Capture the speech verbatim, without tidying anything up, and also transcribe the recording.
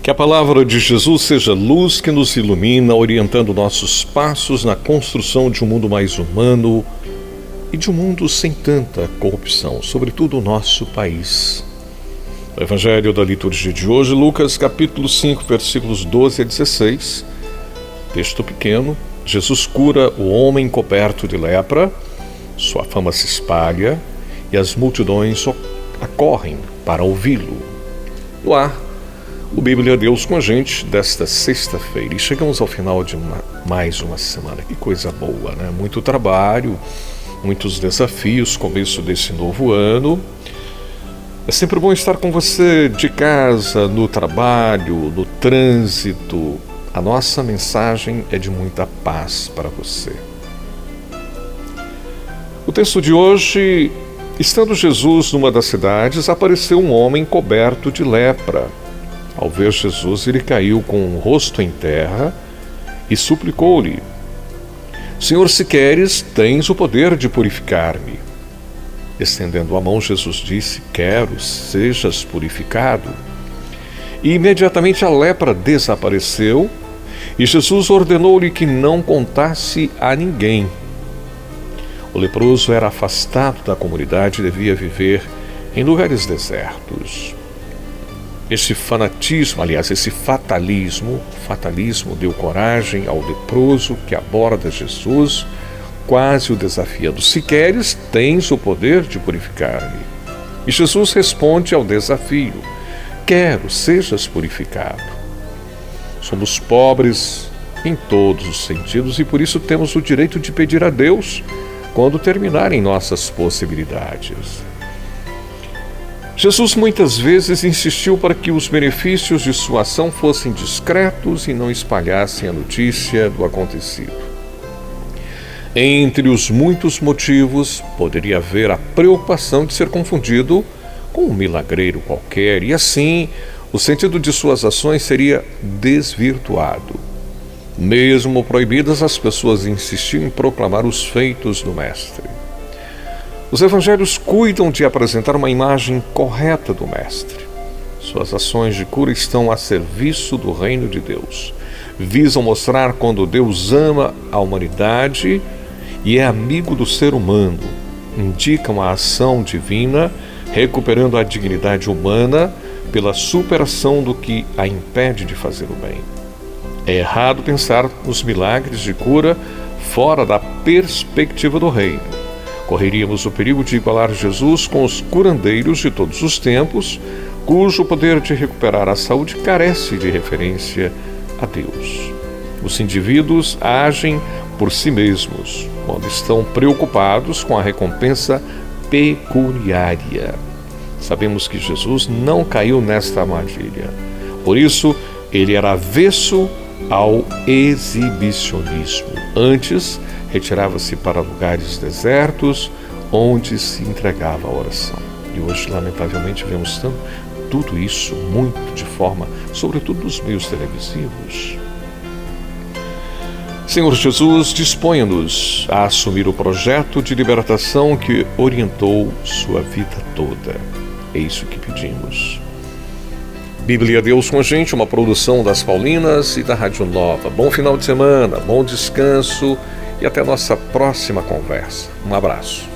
Que a palavra de Jesus seja luz que nos ilumina, orientando nossos passos na construção de um mundo mais humano e de um mundo sem tanta corrupção, sobretudo o nosso país. O Evangelho da liturgia de hoje, Lucas capítulo cinco, versículos doze a dezesseis. Texto pequeno. Jesus cura o homem coberto de lepra, sua fama se espalha e as multidões acorrem para ouvi-lo. No ar, o Bíblia Deus com a gente desta sexta-feira. E chegamos ao final de uma, mais uma semana. Que coisa boa, né? Muito trabalho, muitos desafios, começo desse novo ano. É sempre bom estar com você de casa, no trabalho, no trânsito. A nossa mensagem é de muita paz para você. O texto de hoje, estando Jesus numa das cidades, apareceu um homem coberto de lepra. Ao ver Jesus, ele caiu com o rosto em terra e suplicou-lhe: Senhor, se queres, tens o poder de purificar-me. Estendendo a mão, Jesus disse: Quero, sejas purificado. E imediatamente a lepra desapareceu, e Jesus ordenou-lhe que não contasse a ninguém. O leproso era afastado da comunidade e devia viver em lugares desertos. Esse fanatismo, aliás, esse fatalismo, fatalismo deu coragem ao leproso que aborda Jesus, quase o desafiando: Se queres, tens o poder de purificar-me. E Jesus responde ao desafio: Quero, sejas purificado. Somos pobres em todos os sentidos e por isso temos o direito de pedir a Deus quando terminarem nossas possibilidades. Jesus muitas vezes insistiu para que os benefícios de sua ação fossem discretos e não espalhassem a notícia do acontecido. Entre os muitos motivos, poderia haver a preocupação de ser confundido com um milagreiro qualquer, e assim o sentido de suas ações seria desvirtuado. Mesmo proibidas, as pessoas insistiam em proclamar os feitos do Mestre. Os evangelhos cuidam de apresentar uma imagem correta do Mestre. Suas ações de cura estão a serviço do reino de Deus. Visam mostrar quando Deus ama a humanidade e é amigo do ser humano. Indicam a ação divina, recuperando a dignidade humana pela superação do que a impede de fazer o bem. É errado pensar nos milagres de cura fora da perspectiva do reino. Correríamos o perigo de igualar Jesus com os curandeiros de todos os tempos, cujo poder de recuperar a saúde carece de referência a Deus. Os indivíduos agem por si mesmos, quando estão preocupados com a recompensa pecuniária. Sabemos que Jesus não caiu nesta armadilha. Por isso, ele era avesso ao exibicionismo. Antes, retirava-se para lugares desertos, onde se entregava à oração. E hoje, lamentavelmente, vemos tanto, tudo isso muito de forma, sobretudo nos meios televisivos. Senhor Jesus, disponha-nos a assumir o projeto de libertação que orientou sua vida toda. É isso que pedimos. Bíblia Deus com a gente, uma produção das Paulinas e da Rádio Nova. Bom final de semana, bom descanso e até a nossa próxima conversa. Um abraço.